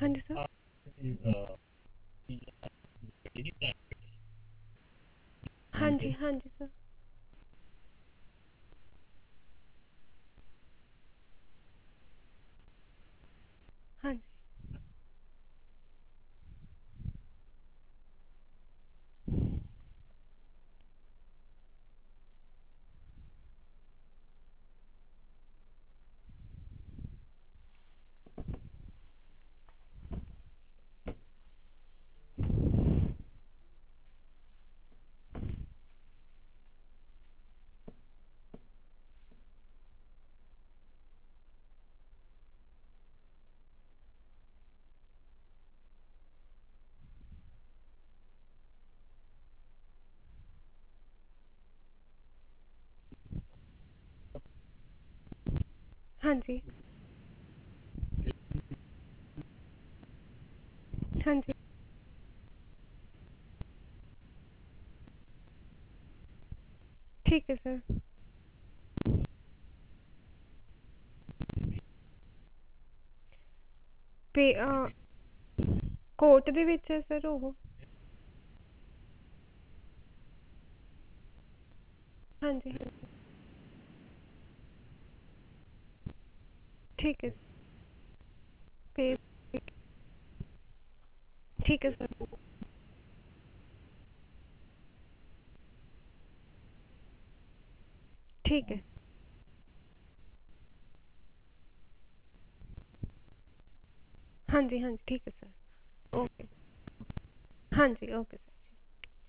हाँ जी सर। हाँ जी सर। हाँ जी। हाँ जी। हाँ जी। ठीक है सर। पे कोर्ट ਦੇ ਵਿੱਚ ਹੈ ਸਰ ਉਹ। हाँ जी हाँ जी। ठीक है। पे ठीक है सर। ठीक है। हाँ जी ठीक है सर। ओके। हाँ जी ओके सर।